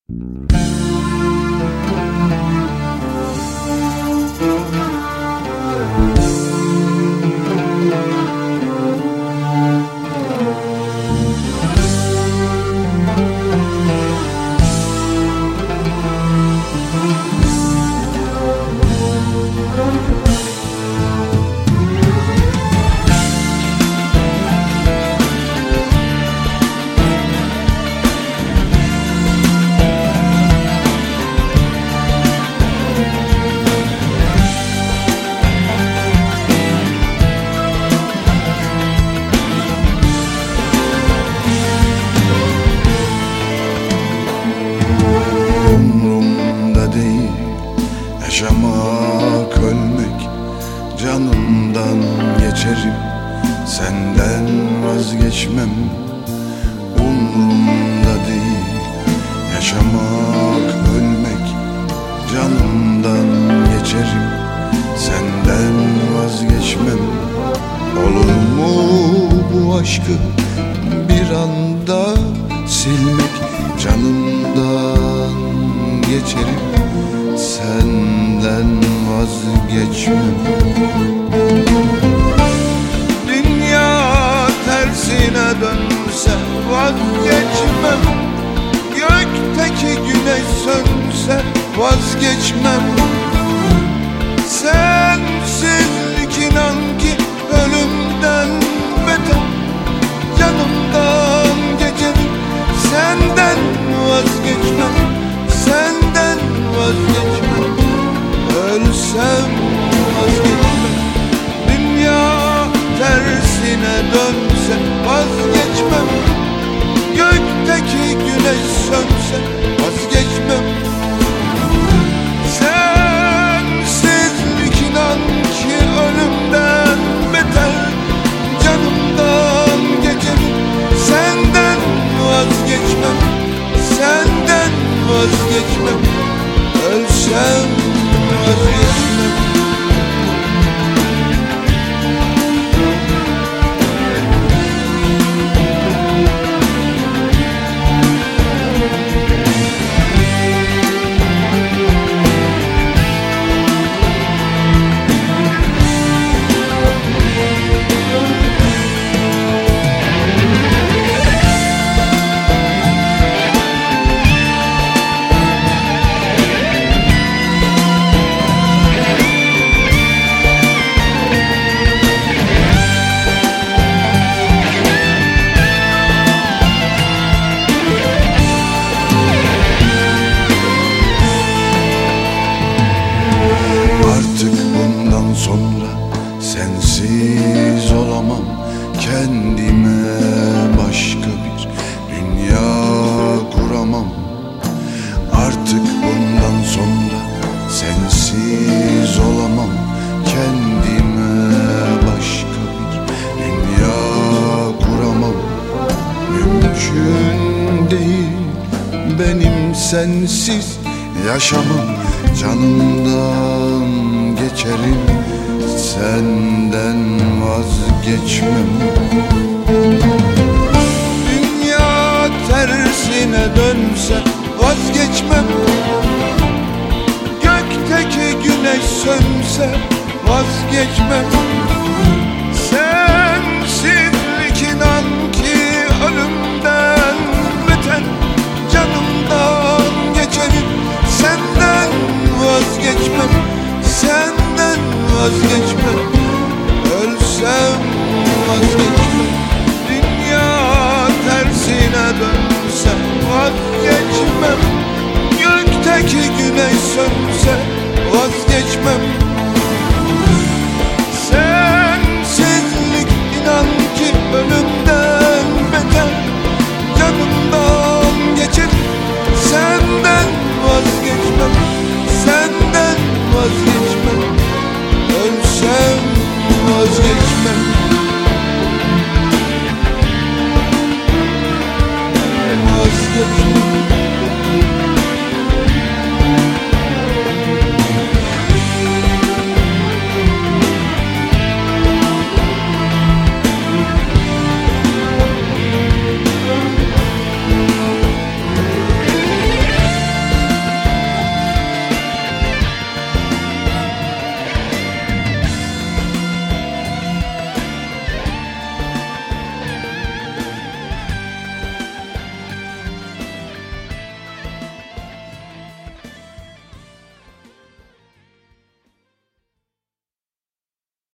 Umrumda değil yaşamak, ölmek, canımdan geçerim, senden vazgeçmem. Umrumda değil yaşamak, ölmek, canımdan geçerim, senden vazgeçmem. Olur mu bu aşkı bir anda silmek? Canımdan geçerim, senden vazgeçmem. Dünya tersine dönse vazgeçmem, gökteki güneş sönse vazgeçmem. Sensizlik inan ki ölümden beter, canımdan geçerim, senden vazgeçmem, senden vazgeçmem. Ölsem vazgeçmem. Dünya tersine dönse vazgeçmem, gökteki güneş sönse vazgeçmem. Sensizlik inan ki ölümden beter, canımdan geçerim, senden vazgeçmem, senden vazgeçmem. Ölsem vazgeçmem. Artık bundan sonra sensiz olamam, kendime başka bir dünya kuramam. Artık bundan sonra sensiz olamam, kendime başka bir dünya kuramam. Mümkün değil benim sensiz yaşamam, canımdan geçerim, senden vazgeçmem. Dünya tersine dönse vazgeçmem, gökteki güneş sönse vazgeçmem. Sensizlik inan ki ölümden beter, canımdan geçerim, senden vazgeçmem, senden vazgeçmem. Ölsem vazgeçmem. Dünya tersine dönse vazgeçmem, gökteki güneş sönse